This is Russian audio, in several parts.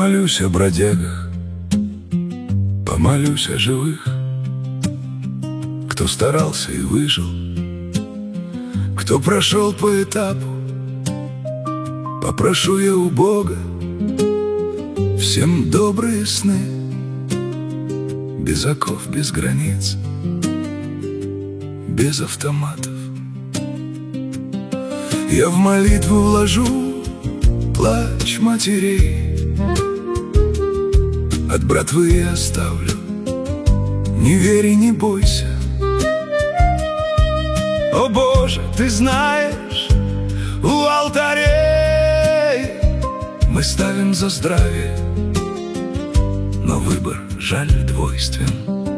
Помолюсь о бродягах, помолюсь о живых, кто старался и выжил, кто прошел по этапу. Попрошу я у Бога всем добрые сны, без оков, без границ, без автоматов. Я в молитву вложу плач матерей, от братвы я оставлю, не верь и не бойся. О Боже, Ты знаешь, у алтарей мы ставим за здравие, но выбор, жаль, двойствен.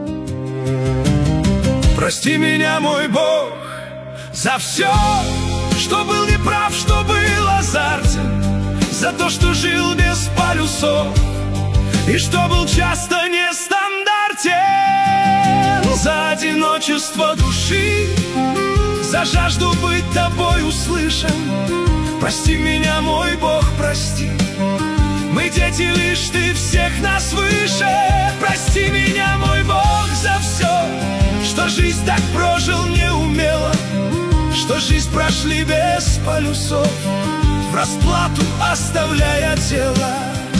Прости меня, мой Бог, за все, что был неправ, что был азартен, за то, что жил без полюсов и что был часто нестандартен, за одиночество души, за жажду быть тобой услышан. Прости меня, мой Бог, прости. Мы дети лишь, Ты всех нас выше. Прости меня, мой Бог, за все, что жизнь так прожил неумело, что жизнь прошли без полюсов, в расплату оставляя тело.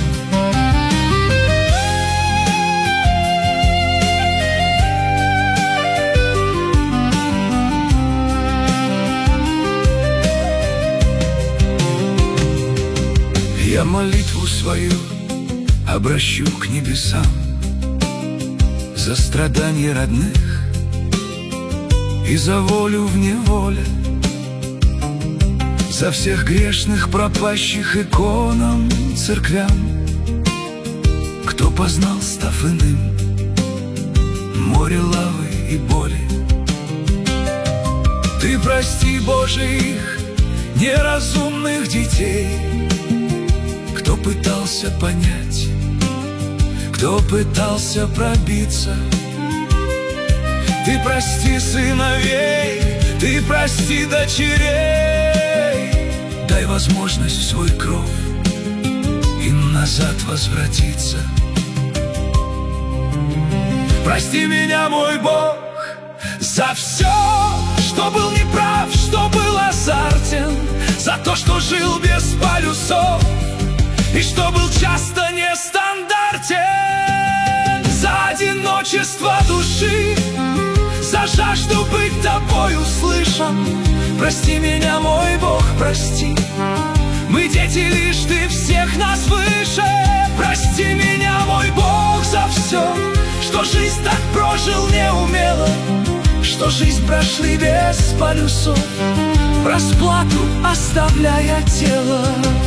Я молитву свою обращу к небесам за страдания родных и за волю в неволе, за всех грешных, пропащих иконам, церквям, кто познал, став иным, море лавы и боли. Ты прости, Боже, их неразумных детей, кто пытался понять, кто пытался пробиться. Ты прости сыновей, Ты прости дочерей, дай возможность в свой кров им назад возвратиться. Прости меня, мой Бог, за все, что был неправ, что был азартен, за то, что жил без полюсов и что был часто нестандартен, за одиночество души, за жажду быть тобой услышан. Прости меня, мой Бог, прости. Мы дети лишь, Ты всех нас выше. Прости меня, мой Бог, за все, что жизнь так прожил неумело, что жизнь прошли без полюсов, в расплату оставляя тело.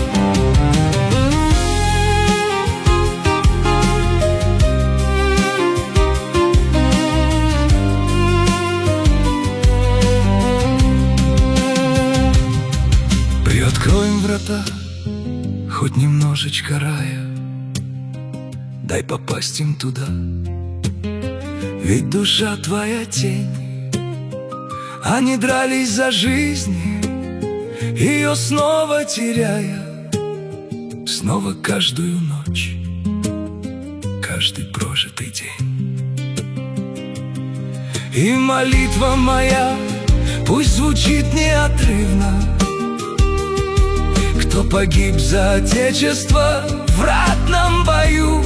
Приоткроем врата, хоть немножечко рая, дай попасть им туда, ведь душа Твоя тень. Они дрались за жизнь, ее снова теряя, снова каждую ночь, каждый прожитый день. И молитва моя пусть звучит неотрывно, кто погиб за Отечество в ратном бою.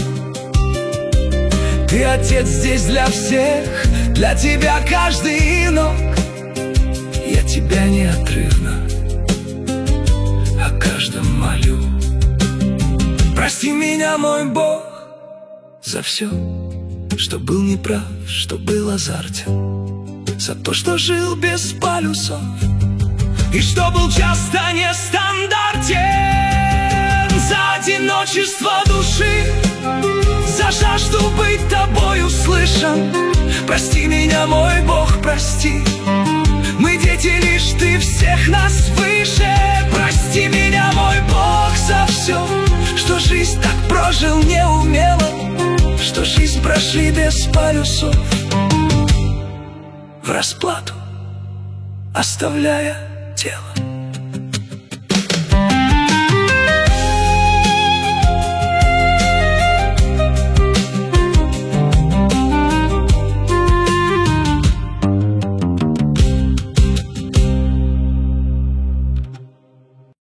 Ты, Отец, здесь для всех, для Тебя каждый инок. Я Тебя неотрывно о каждом молю. Прости меня, мой Бог, за все, что был неправ, что был азартен, за то, что жил без полюсов и что был часто нестандартен, за одиночество души, за жажду быть тобой услышан. Прости меня, мой Бог, прости. Мы дети лишь, Ты всех нас выше. Прости меня, мой Бог, за все, что жизнь так прожил неумело, что жизнь прошли без полюсов, в расплату оставляя тело.